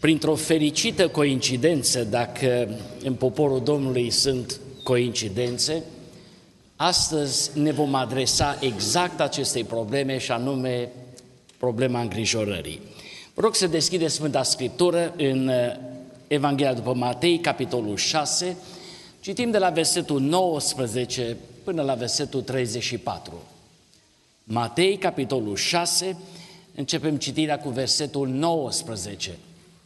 Printr-o fericită coincidență, dacă în poporul Domnului sunt coincidențe, astăzi ne vom adresa exact acestei probleme și anume problema îngrijorării. Vă rog să deschideți Sfânta Scriptură în Evanghelia după Matei, capitolul 6, citim de la versetul 19 până la versetul 34. Matei, capitolul 6, începem citirea cu versetul 19.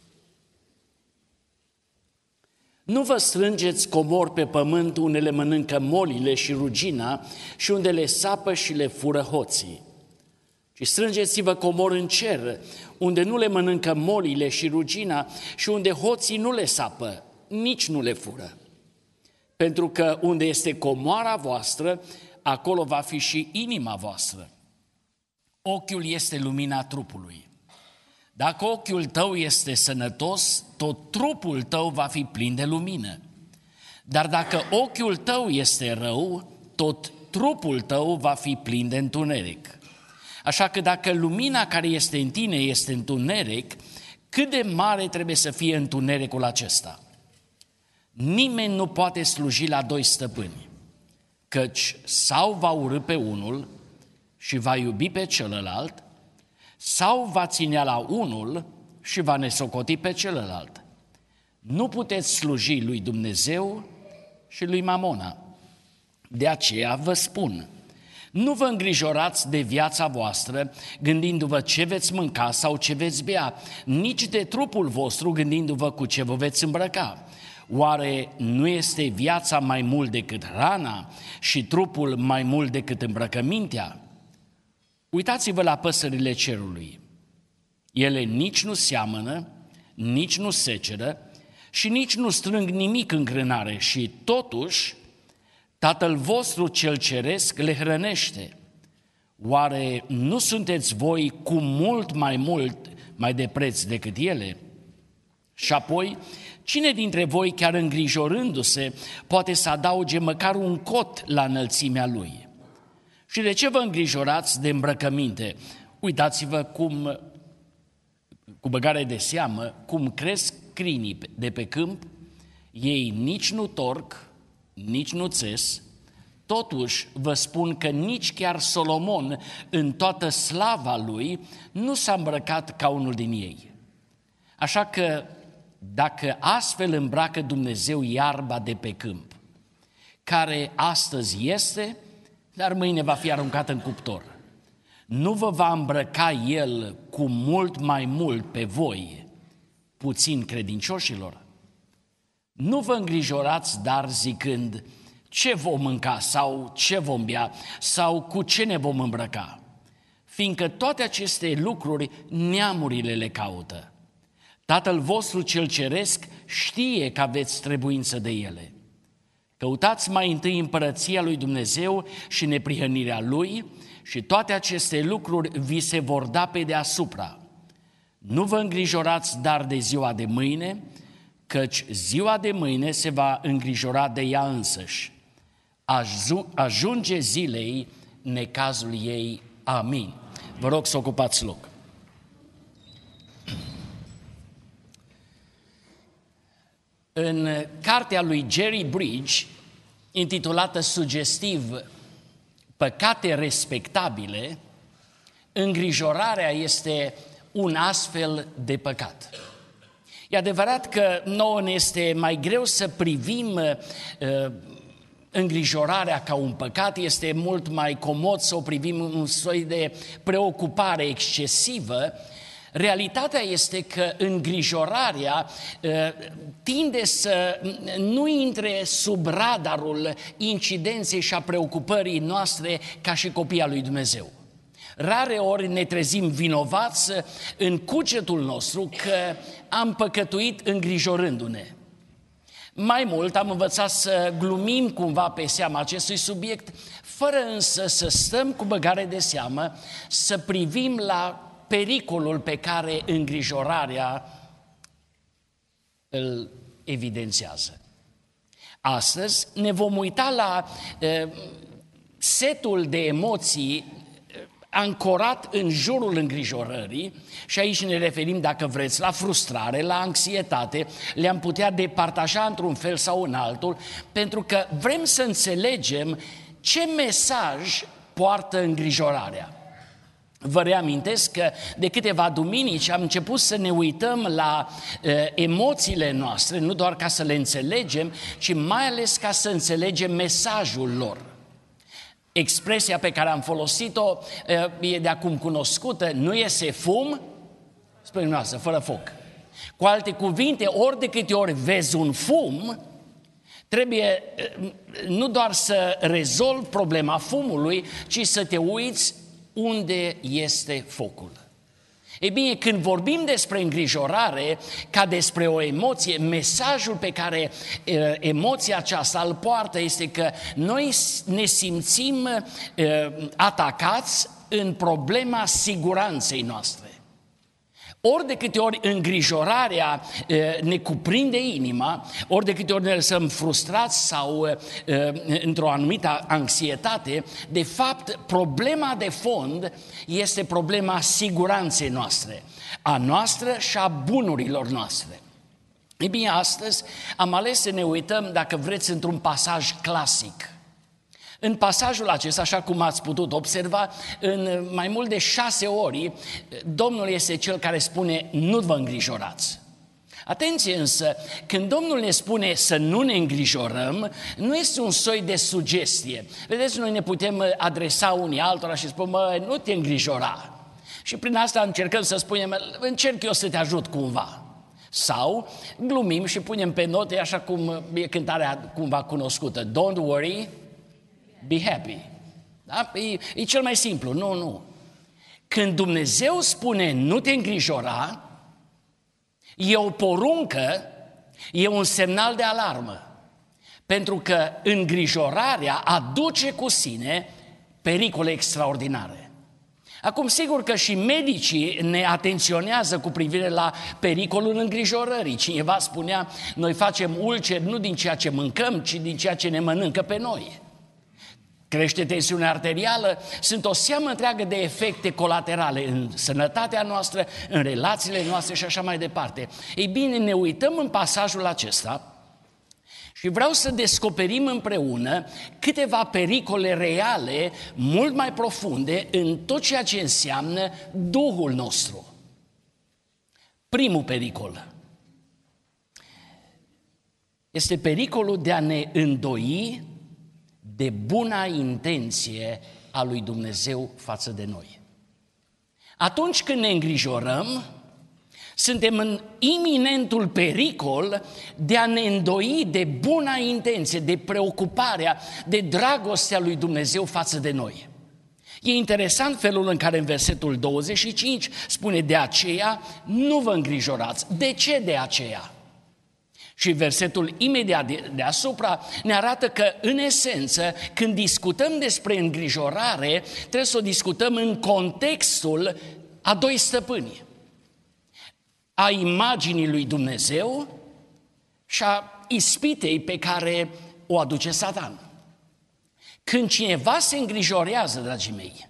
Nu vă strângeți comori pe pământ, unde le mănâncă molile și rugina și unde le sapă și le fură hoții, ci strângeți-vă comori în cer, unde nu le mănâncă molile și rugina și unde hoții nu le sapă, nici nu le fură. Pentru că unde este comoara voastră, acolo va fi și inima voastră. Ochiul este lumina trupului. Dacă ochiul tău este sănătos, tot trupul tău va fi plin de lumină. Dar dacă ochiul tău este rău, tot trupul tău va fi plin de întuneric. Așa că dacă lumina care este în tine este întuneric, cât de mare trebuie să fie întunericul acesta? Nimeni nu poate sluji la doi stăpâni, căci sau va urî pe unul și va iubi pe celălalt, sau va ținea la unul și va nesocoti pe celălalt. Nu puteți sluji lui Dumnezeu și lui Mamona. De aceea vă spun, nu vă îngrijorați de viața voastră, gândindu-vă ce veți mânca sau ce veți bea, nici de trupul vostru, gândindu-vă cu ce vă veți îmbrăca. Oare nu este viața mai mult decât hrana și trupul mai mult decât îmbrăcămintea? Uitați-vă la păsările cerului. Ele nici nu seamănă, nici nu seceră și nici nu strâng nimic în grânare și totuși Tatăl vostru cel ceresc le hrănește. Oare nu sunteți voi cu mult mai de preț decât ele? Și apoi, cine dintre voi, chiar îngrijorându-se, poate să adauge măcar un cot la înălțimea lui? Și de ce vă îngrijorați de îmbrăcăminte? Uitați-vă cum, cu băgare de seamă, cum cresc crinii de pe câmp, ei nici nu torc, nici nu țes, totuși vă spun că nici chiar Solomon, în toată slava lui, nu s-a îmbrăcat ca unul din ei. Așa că, dacă astfel îmbracă Dumnezeu iarba de pe câmp, care astăzi este, dar mâine va fi aruncată în cuptor, nu vă va îmbrăca El cu mult mai mult pe voi, puțin credincioșilor? Nu vă îngrijorați, dar zicând, ce vom mânca sau ce vom bea sau cu ce ne vom îmbrăca, fiindcă toate aceste lucruri neamurile le caută. Tatăl vostru cel ceresc știe că aveți trebuință de ele. Căutați mai întâi împărăția lui Dumnezeu și neprihănirea Lui și toate aceste lucruri vi se vor da pe deasupra. Nu vă îngrijorați dar de ziua de mâine, căci ziua de mâine se va îngrijora de ea însăși. Ajunge zilei necazul ei. Amin. Vă rog să ocupați loc. În cartea lui Jerry Bridge, intitulată sugestiv Păcate respectabile, îngrijorarea este un astfel de păcat. E adevărat că nouă ne este mai greu să privim îngrijorarea ca un păcat, este mult mai comod să o privim un soi de preocupare excesivă. Realitatea este că îngrijorarea tinde să nu intre sub radarul incidenței și a preocupării noastre ca și copii al lui Dumnezeu. Rare ori ne trezim vinovați în cugetul nostru că am păcătuit îngrijorându-ne. Mai mult am învățat să glumim cumva pe seama acestui subiect, fără însă să stăm cu băgare de seamă, să privim la pericolul pe care îngrijorarea îl evidențiază. Astăzi ne vom uita la setul de emoții ancorat în jurul îngrijorării, și aici ne referim, dacă vreți, la frustrare, la anxietate, le-am putea departaja într-un fel sau în altul, pentru că vrem să înțelegem ce mesaj poartă îngrijorarea. Vă reamintesc că de câteva duminici am început să ne uităm la emoțiile noastre, nu doar ca să le înțelegem, ci mai ales ca să înțelegem mesajul lor. Expresia pe care am folosit-o e de acum cunoscută, nu iese fum, spre noastră, fără foc. Cu alte cuvinte, ori de câte ori vezi un fum, trebuie nu doar să rezolvi problema fumului, ci să te uiți unde este focul. Ei bine, când vorbim despre îngrijorare ca despre o emoție, mesajul pe care emoția aceasta îl poartă este că noi ne simțim atacați în problema siguranței noastre. Ori de câte ori îngrijorarea ne cuprinde inima, ori de câte ori ne lăsăm frustrați sau într-o anumită anxietate, de fapt, problema de fond este problema siguranței noastre, a noastră și a bunurilor noastre. Ei bine, astăzi am ales să ne uităm, dacă vreți, într-un pasaj clasic. În pasajul acesta, așa cum ați putut observa, în mai mult de 6 ori, Domnul este Cel care spune, nu vă îngrijorați. Atenție însă, când Domnul ne spune să nu ne îngrijorăm, nu este un soi de sugestie. Vedeți, noi ne putem adresa unii altora și spun, nu te îngrijora. Și prin asta încercăm să spunem, încerc eu să te ajut cumva. Sau glumim și punem pe note, așa cum e cântarea cumva cunoscută, don't worry, be happy. Da? E cel mai simplu. Nu. Când Dumnezeu spune nu te îngrijora, e o poruncă, e un semnal de alarmă. Pentru că îngrijorarea aduce cu sine pericole extraordinare. Acum, sigur că și medicii ne atenționează cu privire la pericolul îngrijorării. Cineva spunea, noi facem ulceri nu din ceea ce mâncăm, ci din ceea ce ne mănâncă pe noi. Crește tensiunea arterială, sunt o seamă întreagă de efecte colaterale în sănătatea noastră, în relațiile noastre și așa mai departe. Ei bine, ne uităm în pasajul acesta și vreau să descoperim împreună câteva pericole reale, mult mai profunde, în tot ceea ce înseamnă Duhul nostru. Primul pericol este pericolul de a ne îndoi de buna intenție a lui Dumnezeu față de noi. Atunci când ne îngrijorăm, suntem în iminentul pericol de a ne îndoi de buna intenție, de preocuparea, de dragostea lui Dumnezeu față de noi. E interesant felul în care în versetul 25 spune, de aceea nu vă îngrijorați. De ce de aceea? Și versetul imediat deasupra ne arată că, în esență, când discutăm despre îngrijorare, trebuie să o discutăm în contextul a 2 stăpâni. A imaginii lui Dumnezeu și a ispitei pe care o aduce Satan. Când cineva se îngrijorează, dragii mei,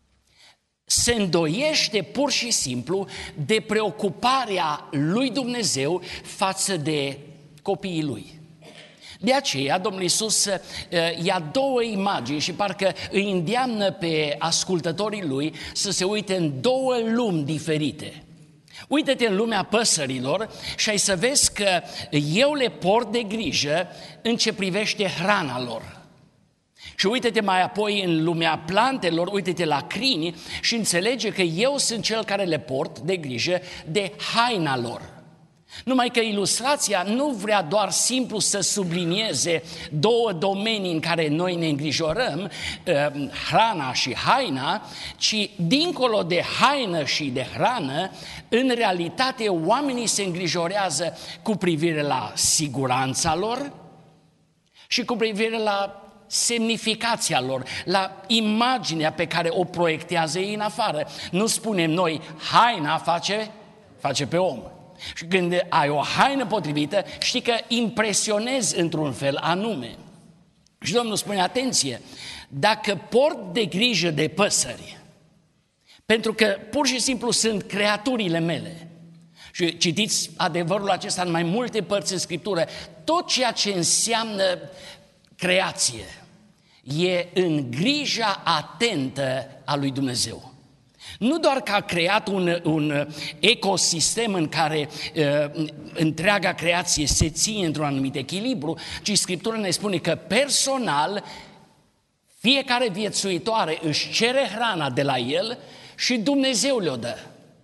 se îndoiește pur și simplu de preocuparea lui Dumnezeu față de copiii lui. De aceea, Domnul Iisus ia 2 imagini și parcă îi îndeamnă pe ascultătorii lui să se uite în 2 lumi diferite. Uită-te în lumea păsărilor și ai să vezi că eu le port de grijă în ce privește hrana lor. Și uită-te mai apoi în lumea plantelor, uită-te la crini și înțelege că eu sunt cel care le port de grijă de haina lor. Numai că ilustrația nu vrea doar simplu să sublinieze 2 domenii în care noi ne îngrijorăm, hrana și haina, ci dincolo de haină și de hrană, în realitate oamenii se îngrijorează cu privire la siguranța lor și cu privire la semnificația lor, la imaginea pe care o proiectează ei în afară. Nu spunem noi, haina face pe om. Și când ai o haină potrivită, știi că impresionezi într-un fel anume. Și Domnul spune, atenție, dacă port de grijă de păsări, Pentru că pur și simplu sunt creaturile mele. Și citiți adevărul acesta în mai multe părți în Scriptură. Tot ceea ce înseamnă creație e în grija atentă a lui Dumnezeu. Nu doar că a creat un ecosistem în care întreaga creație se ține într-un anumit echilibru, ci Scriptura ne spune că personal fiecare viețuitoare își cere hrana de la el și Dumnezeu le-o dă.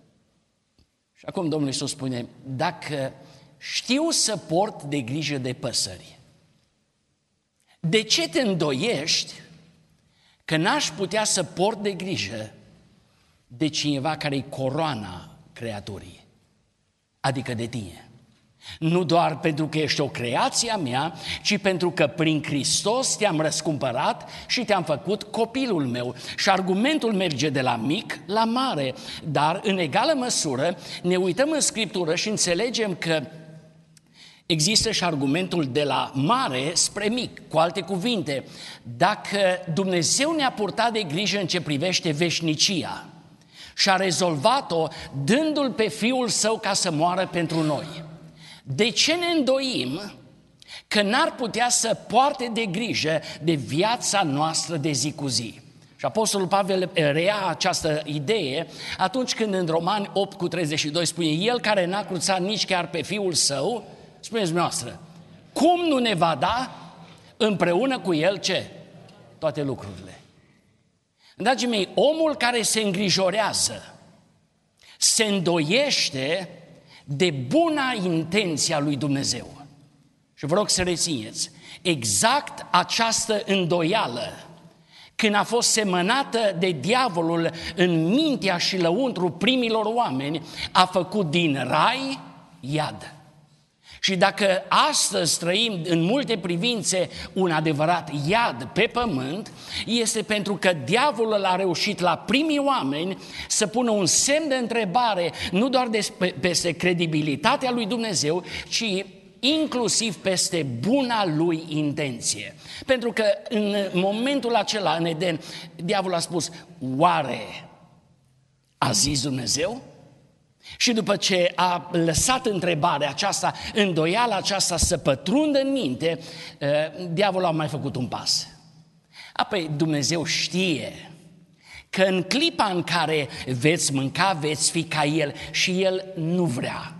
Și acum Domnul Iisus spune, dacă știu să port de grijă de păsări, de ce te îndoiești că n-aș putea să port de grijă de cineva care-i coroana creaturii, adică de tine? Nu doar pentru că ești o creație a mea, ci pentru că prin Hristos te-am răscumpărat și te-am făcut copilul meu. Și argumentul merge de la mic la mare, dar în egală măsură ne uităm în Scriptură și înțelegem că există și argumentul de la mare spre mic. Cu alte cuvinte, dacă Dumnezeu ne-a purtat de grijă în ce privește veșnicia și a rezolvat-o dându-L pe Fiul Său ca să moară pentru noi, de ce ne îndoim că n-ar putea să poarte de grijă de viața noastră de zi cu zi? Și Apostolul Pavel reia această idee atunci când în Romani 8:32 spune, El care n-a cruțat nici chiar pe Fiul Său, spuneți dumneavoastră, cum nu ne va da împreună cu El ce? Toate lucrurile. Dragii mei, omul care se îngrijorează, se îndoiește de buna intenție a lui Dumnezeu. Și vă rog să rețineți, exact această îndoială, când a fost semănată de diavolul în mintea și lăuntru primilor oameni, a făcut din rai iad. Și dacă astăzi trăim în multe privințe un adevărat iad pe pământ, este pentru că diavolul a reușit la primii oameni să pună un semn de întrebare, nu doar peste credibilitatea lui Dumnezeu, ci inclusiv peste buna lui intenție. Pentru că în momentul acela, în Eden, diavolul a spus, oare a zis Dumnezeu? Și după ce a lăsat întrebarea aceasta, îndoiala aceasta să pătrundă în minte, diavolul a mai făcut un pas. Apoi Dumnezeu știe că în clipa în care veți mânca, veți fi ca El și El nu vrea.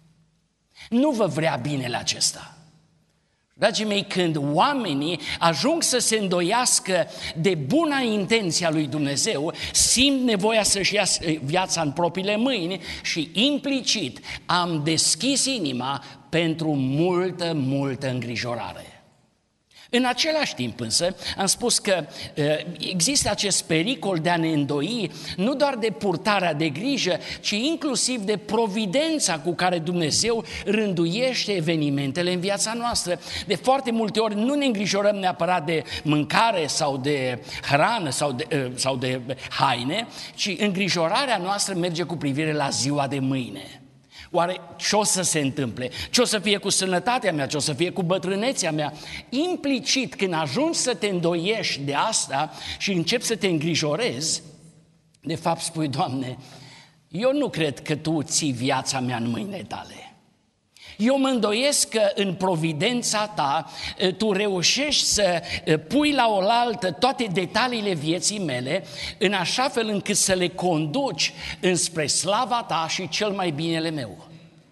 Nu vă vrea binele acesta. Dragii mei, când oamenii ajung să se îndoiască de buna intenție a lui Dumnezeu, simt nevoia să-și ia viața în propriile mâini și implicit am deschis inima pentru multă îngrijorare. În același timp însă am spus că există acest pericol de a ne îndoi nu doar de purtarea de grijă, ci inclusiv de providența cu care Dumnezeu rânduiește evenimentele în viața noastră. De foarte multe ori nu ne îngrijorăm neapărat de mâncare sau de hrană sau de haine, ci îngrijorarea noastră merge cu privire la ziua de mâine. Oare ce o să se întâmple? Ce o să fie cu sănătatea mea? Ce o să fie cu bătrânețea mea? Implicit, când ajungi să te îndoiești de asta și începi să te îngrijorezi, de fapt spui, Doamne, eu nu cred că Tu ții viața mea în mâinile Tale. Eu mă îndoiesc că în providența Ta Tu reușești să pui la oaltă toate detaliile vieții mele în așa fel încât să le conduci înspre slava Ta și cel mai binele meu.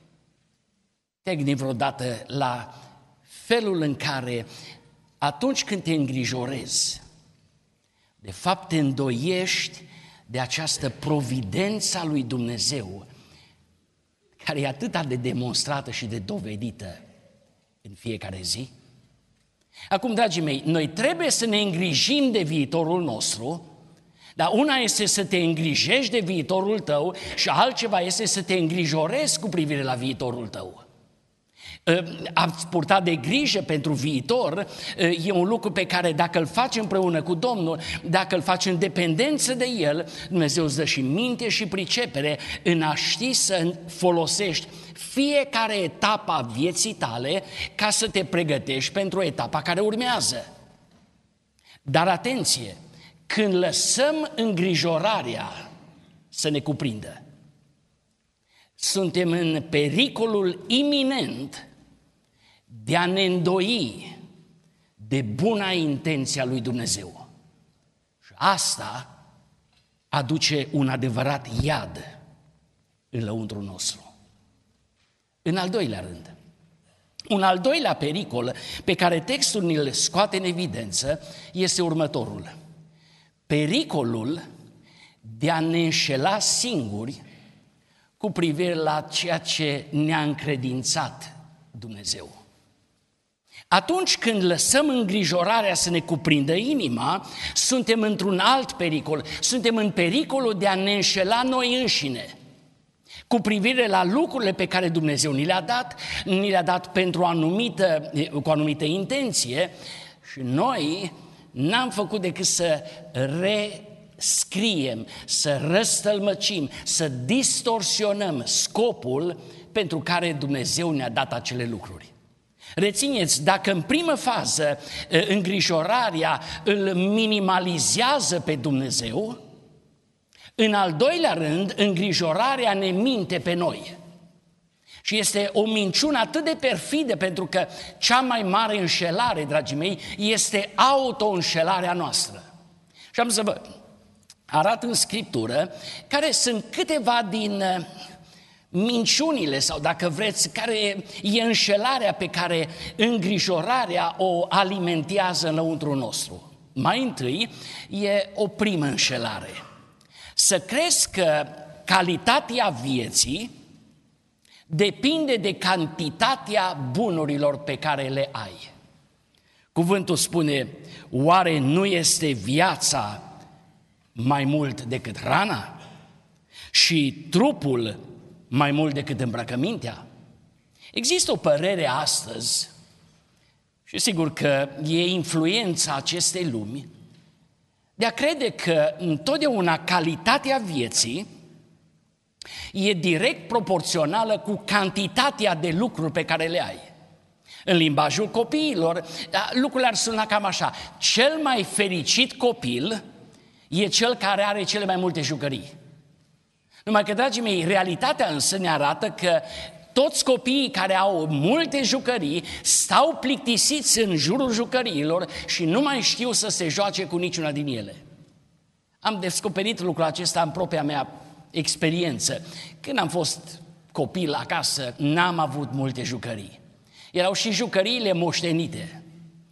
Te-ai gândit vreodată la felul în care atunci când te îngrijorezi, de fapt te îndoiești de această providență a lui Dumnezeu, care e atât de demonstrată și de dovedită în fiecare zi? Acum, dragii mei, noi trebuie să ne îngrijim de viitorul nostru, dar una este să te îngrijești de viitorul tău și altceva este să te îngrijorezi cu privire la viitorul tău. A-ți purta de grijă pentru viitor e un lucru pe care dacă îl faci împreună cu Domnul, dacă îl faci în dependență de El, Dumnezeu îți dă și minte și pricepere în a ști să folosești fiecare etapă a vieții tale ca să te pregătești pentru etapa care urmează. Dar atenție, când lăsăm îngrijorarea să ne cuprindă. Suntem în pericolul iminent de a ne îndoi de buna intenție a lui Dumnezeu. Și asta aduce un adevărat iad în lăuntrul nostru. În al doilea rând, un al doilea pericol pe care textul ni-l scoate în evidență este următorul. Pericolul de a ne înșela singuri cu privire la ceea ce ne-a încredințat Dumnezeu. Atunci când lăsăm îngrijorarea să ne cuprindă inima, suntem într-un alt pericol, suntem în pericolul de a ne înșela noi înșine cu privire la lucrurile pe care Dumnezeu ni le-a dat pentru cu o anumită intenție și noi n-am făcut decât să rescriem, să răstălmăcim, să distorsionăm scopul pentru care Dumnezeu ne-a dat acele lucruri. Rețineți, dacă în primă fază îngrijorarea îl minimalizează pe Dumnezeu, în al doilea rând, îngrijorarea ne minte pe noi. Și este o minciună atât de perfidă, pentru că cea mai mare înșelare, dragii mei, este auto-înșelarea noastră. Și am să vă arăt în Scriptură care sunt câteva din minciunile, sau dacă vreți, care e înșelarea pe care îngrijorarea o alimentează înăuntru nostru. Mai întâi e o primă înșelare. Să crezi că calitatea vieții depinde de cantitatea bunurilor pe care le ai. Cuvântul spune, oare nu este viața mai mult decât hrana și trupul mai mult decât îmbrăcămintea? Există o părere astăzi, și sigur că e influența acestei lumi, de a crede că întotdeauna calitatea vieții e direct proporțională cu cantitatea de lucruri pe care le ai. În limbajul copiilor, lucrurile ar suna cam așa. Cel mai fericit copil e cel care are cele mai multe jucării. Numai că, dragii mei, realitatea însă ne arată că toți copiii care au multe jucării stau plictisiți în jurul jucăriilor și nu mai știu să se joace cu niciuna din ele. Am descoperit lucrul acesta în propria mea experiență. Când am fost copil acasă, n-am avut multe jucării. Erau și jucăriile moștenite.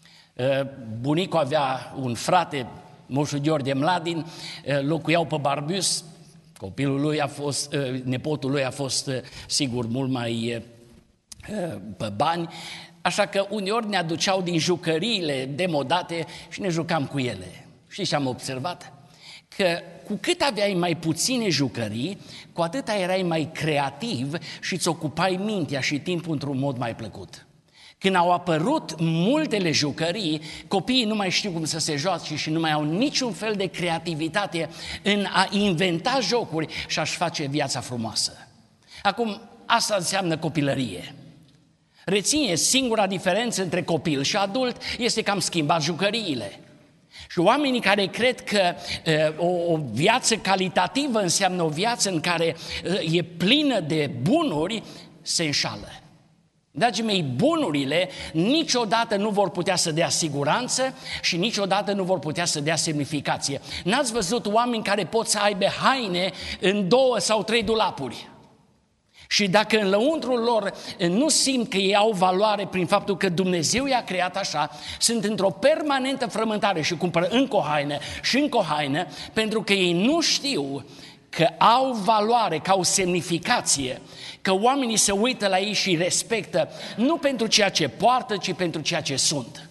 Bunicul avea un frate, moșul Gheorghe Mladin, locuiau pe Barbius. Copilul lui nepotul lui a fost, sigur, mult mai pe bani, așa că uneori ne aduceau din jucăriile demodate și ne jucam cu ele. Știți ce am observat? Că cu cât aveai mai puține jucării, cu atât erai mai creativ și îți ocupai mintea și timpul într-un mod mai plăcut. Când au apărut multele jucării, copiii nu mai știu cum să se joace și nu mai au niciun fel de creativitate în a inventa jocuri și a-și face viața frumoasă. Acum, asta înseamnă copilărie. Reține, singura diferență între copil și adult este că am schimbat jucăriile. Și oamenii care cred că o viață calitativă înseamnă o viață în care e plină de bunuri, se înșală. Dragii mei, bunurile niciodată nu vor putea să dea siguranță și niciodată nu vor putea să dea semnificație. N-ați văzut oameni care pot să aibă haine în 2 sau 3 dulapuri? Și dacă în lăuntrul lor nu simt că ei au valoare prin faptul că Dumnezeu i-a creat așa, sunt într-o permanentă frământare și cumpără încă o haină și încă o haină, pentru că ei nu știu că au valoare, că au semnificație, că oamenii se uită la ei și respectă nu pentru ceea ce poartă, ci pentru ceea ce sunt.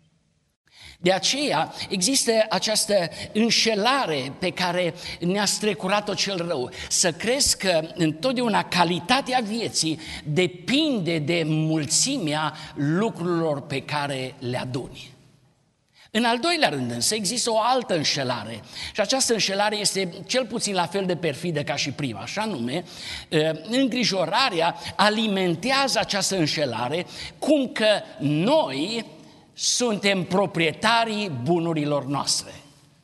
De aceea există această înșelare pe care ne-a strecurat-o cel rău. Să crezi că întotdeauna calitatea vieții depinde de mulțimea lucrurilor pe care le aduni. În al doilea rând însă există o altă înșelare și această înșelare este cel puțin la fel de perfidă ca și prima, așa nume, îngrijorarea alimentează această înșelare cum că noi suntem proprietarii bunurilor noastre.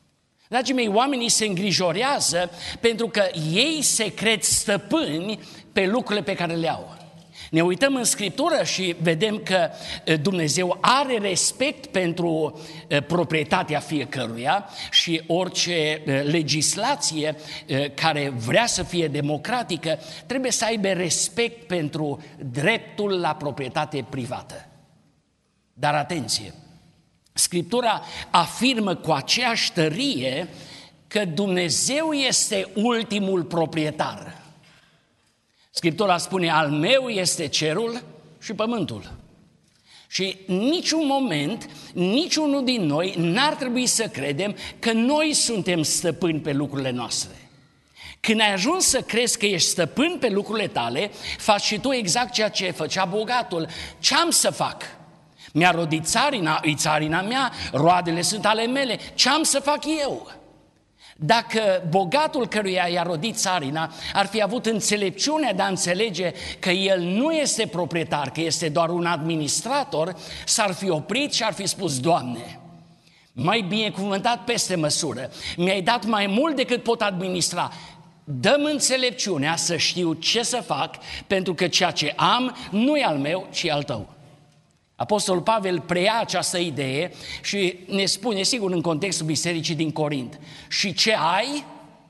Dragii mei, oamenii se îngrijorează pentru că ei se cred stăpâni pe lucrurile pe care le au. Ne uităm în Scriptură și vedem că Dumnezeu are respect pentru proprietatea fiecăruia și orice legislație care vrea să fie democratică trebuie să aibă respect pentru dreptul la proprietate privată. Dar atenție! Scriptura afirmă cu aceeași tărie că Dumnezeu este ultimul proprietar. Scriptura spune, al meu este cerul și pământul. Și niciun moment, niciunul din noi n-ar trebui să credem că noi suntem stăpâni pe lucrurile noastre. Când ai ajuns să crezi că ești stăpân pe lucrurile tale, faci și tu exact ceea ce făcea bogatul. Ce-am să fac? Mi-a rodit țarina, e țarina mea, roadele sunt ale mele, ce-am să fac eu? Dacă bogatul căruia i-a rodit țarina ar fi avut înțelepciunea de a înțelege că el nu este proprietar, că este doar un administrator, s-ar fi oprit și ar fi spus, Doamne, mai binecuvântat peste măsură, mi-ai dat mai mult decât pot administra, dă-mi înțelepciunea să știu ce să fac, pentru că ceea ce am nu e al meu, ci al tău. Apostolul Pavel preia această idee și ne spune, sigur, în contextul bisericii din Corint, și ce ai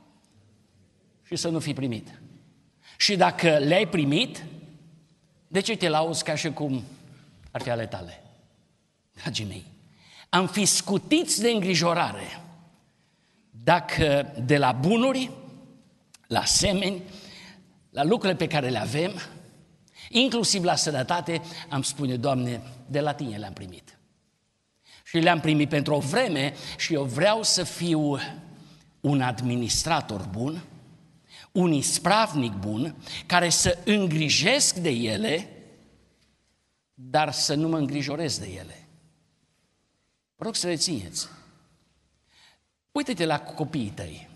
și să nu fi primit. Și dacă le-ai primit, de ce te lauzi ca și cum ar fi ale tale? Dragii mei, am fi scutiți de îngrijorare dacă de la bunuri, la semeni, la lucrurile pe care le avem, inclusiv la sănătate, am spune, Doamne, de la Tine le-am primit. Și le-am primit pentru o vreme și eu vreau să fiu un administrator bun, un ispravnic bun, care să îngrijesc de ele, dar să nu mă îngrijorez de ele. Vă rog să rețineți. Uită-te la copiii tăi.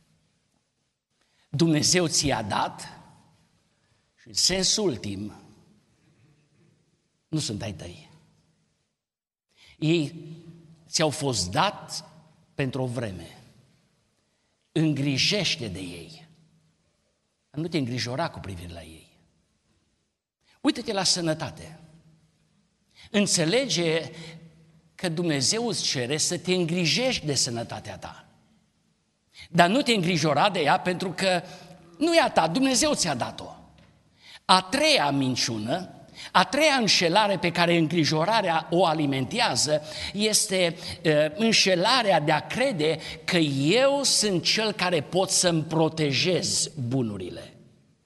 Dumnezeu ți-a dat și în sens ultim, nu sunt ai tăi. Ei ți-au fost dat pentru o vreme. Îngrijește de ei. Nu te îngrijora cu privire la ei. Uită-te la sănătate. Înțelege că Dumnezeu îți cere să te îngrijești de sănătatea ta. Dar nu te îngrijora de ea pentru că nu e a ta, Dumnezeu ți-a dat-o. A treia minciună, a treia înșelare pe care îngrijorarea o alimentează este înșelarea de a crede că eu sunt cel care pot să-mi protejez bunurile.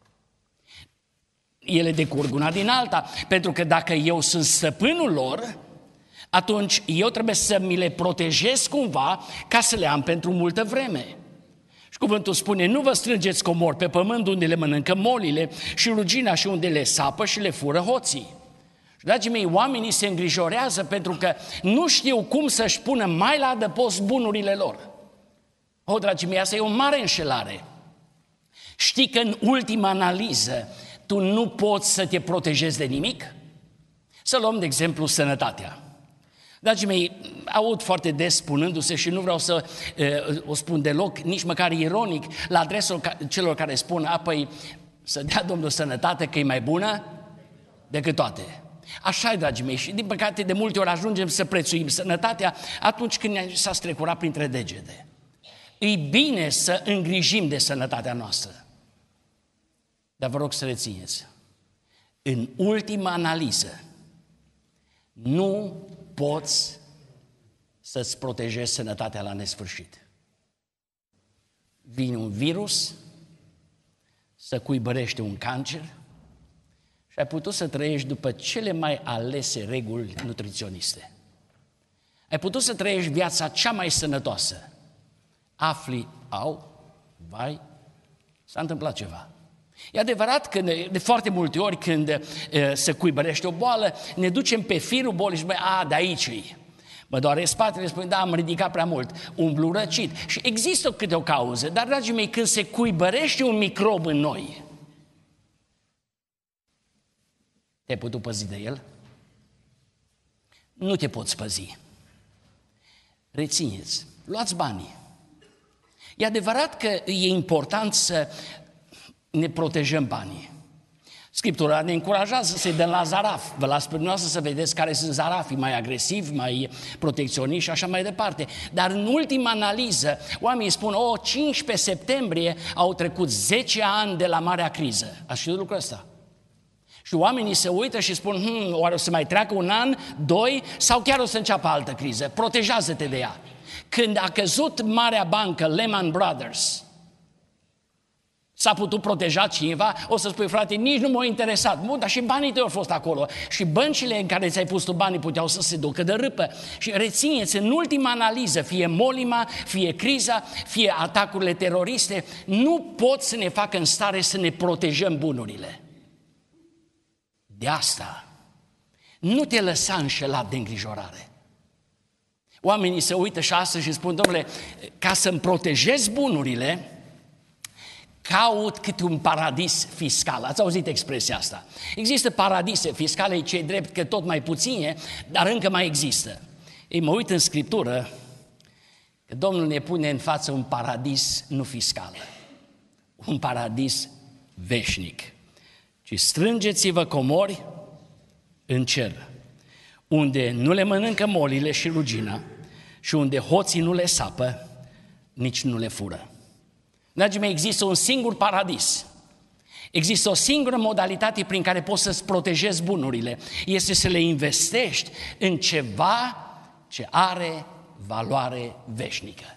Ele decurg una din alta, pentru că dacă eu sunt stăpânul lor, atunci eu trebuie să mi le protejez cumva ca să le am pentru multă vreme. Și cuvântul spune, nu vă strângeți comori pe pământ unde le mănâncă molile și rugina și unde le sapă și le fură hoții. Și, dragii mei, oamenii se îngrijorează pentru că nu știu cum să-și pună mai la adăpost bunurile lor. O, dragii mei, asta e o mare înșelare. Știi că în ultima analiză tu nu poți să te protejezi de nimic? Să luăm de exemplu sănătatea. Dragii mei, aud foarte des spunându-se și nu vreau să o spun deloc, nici măcar ironic, la adresa celor care spun, apoi să dea Domnul sănătate că e mai bună decât toate. Așa e, dragii mei, și din păcate de multe ori ajungem să prețuim sănătatea atunci când s-a strecurat printre degete. E bine să îngrijim de sănătatea noastră. Dar vă rog să rețineți, în ultima analiză, nu poți să-ți protejezi sănătatea la nesfârșit. Vine un virus, să cuibărește un cancer și ai putut să trăiești după cele mai alese reguli nutriționiste. Ai putut să trăiești viața cea mai sănătoasă. Afli, vai, s-a întâmplat ceva. E adevărat că de foarte multe ori când se cuibărește o boală, ne ducem pe firul bolii și spune, de aici e. Mă doare spatele, spune, am ridicat prea mult, umblu răcit. Și există câte o cauză, dar, dragii mei, când se cuibărește un microb în noi, te-ai putut păzi de el? Nu te poți păzi. Rețineți, luați banii, E adevărat că e important să ne protejăm banii. Scriptura ne încurajează să-i dăm la zaraf. Vă las pe dumneavoastră să vedeți care sunt zarafii mai agresivi, mai protecționiști și așa mai departe. Dar în ultima analiză, oamenii spun, 15 septembrie au trecut 10 ani de la marea criză. Ați știut lucrul ăsta? Și oamenii se uită și spun, oare o să mai treacă un an, 2, sau chiar o să înceapă altă criză? Protejează-te de ea. Când a căzut marea bancă Lehman Brothers, s-a putut proteja cineva, o să spui, frate, nici nu m-a interesat. Bun, dar și banii tăi au fost acolo. Și băncile în care ți-ai pus tu banii puteau să se ducă de râpă. Și rețineți, în ultima analiză, fie molima, fie criza, fie atacurile teroriste, nu pot să ne facă în stare să ne protejăm bunurile. De asta, nu te lăsa înșelat de îngrijorare. Oamenii se uită și astăzi și spun, domnule, ca să-mi protejez bunurile, caut câte un paradis fiscal. Ați auzit expresia asta? Există paradise fiscale, ce-i drept că tot mai puține, dar încă mai există. Ei, mă uit în Scriptură că Domnul ne pune în față un paradis nu fiscal, un paradis veșnic. Ci strângeți-vă comori în cer, unde nu le mănâncă molile și rugina și unde hoții nu le sapă, nici nu le fură. Dragii mei, există un singur paradis. Există o singură modalitate prin care poți să-ți protejezi bunurile. Este să le investești în ceva ce are valoare veșnică.